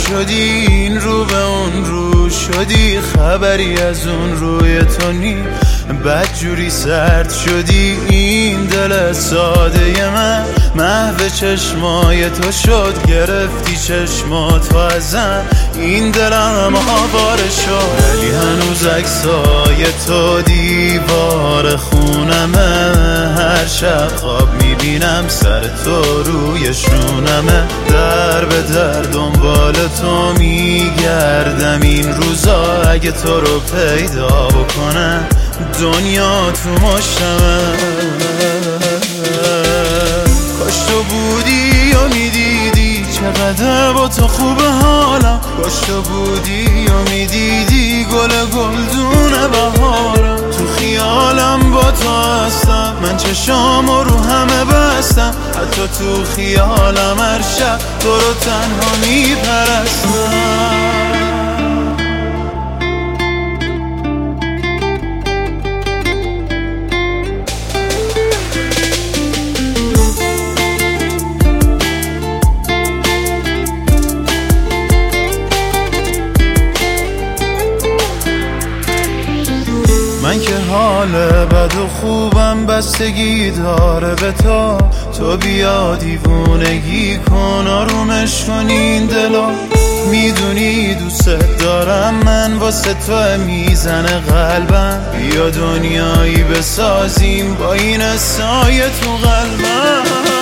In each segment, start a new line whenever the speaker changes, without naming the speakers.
شدی، این رو به اون رو شدی، خبری از اون روی تو نی، بدجوری سرد شدی. این دل ساده من محو چشمای تو شد، گرفتی چشماتو ازم، این دلم آواره شد. ولی هنوز عکسای تو دیوار خونمه، هر شب خواب میبینم سر تو روی شونمه، در به در دنبال تو میگردم این روزا، اگه تو رو پیدا بکنم دنیا تو مشتمه. کاش تو بودی و میدیدی چقدر با تو خوب حالم، کاش تو بودی و میدیدی گل گلدون بهارم. تو خیالم با تو هستم، من چشامو رو همه بستم، حتی تو خیالم هر شب تو رو تنها میپرستم. من که حال بد و خوبم بستگی داره به تو، تو بیا دیوونگی کن آرومش کن این دلو، میدونی دوست دارم من واسه تو میزنه قلبم، بیا دنیایی بسازیم با این سایه تو قلبم.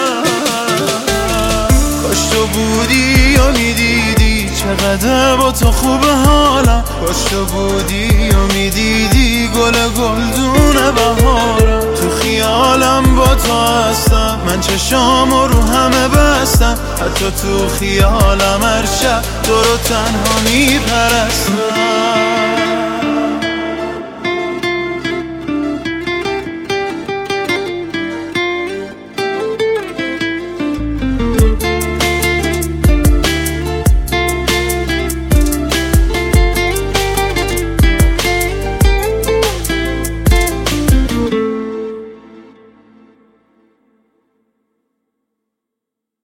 کاش تو بودی و میدیدی چقدر با تو خوب حالم، کاش تو بودی و میدیدی گل گلدون بهارم. تو خیالم با تو هستم، من چشامو رو همه بستم، حتی تو خیالم هر شب تو رو تنها میپرستم.